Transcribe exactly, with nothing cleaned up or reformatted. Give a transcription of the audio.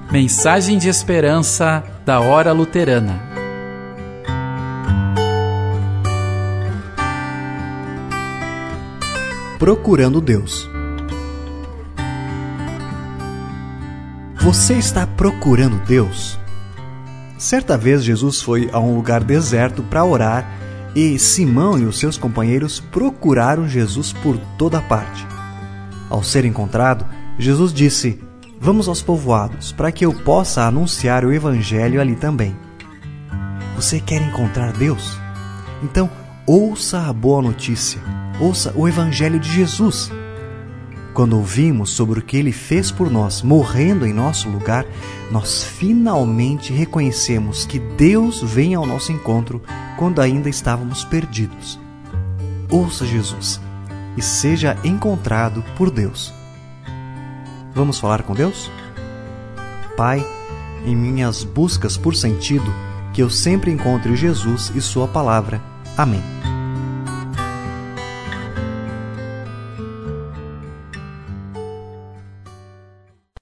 Mensagem de esperança da Hora Luterana. Procurando Deus. Você está procurando Deus? Certa vez Jesus foi a um lugar deserto para orar e Simão e os seus companheiros procuraram Jesus por toda parte. Ao ser encontrado, Jesus disse: "Vamos aos povoados, para que eu possa anunciar o Evangelho ali também." Você quer encontrar Deus? Então, ouça a boa notícia, ouça o Evangelho de Jesus. Quando ouvimos sobre o que Ele fez por nós, morrendo em nosso lugar, nós finalmente reconhecemos que Deus vem ao nosso encontro quando ainda estávamos perdidos. Ouça Jesus e seja encontrado por Deus. Vamos falar com Deus? Pai, em minhas buscas por sentido, que eu sempre encontre Jesus e Sua Palavra. Amém.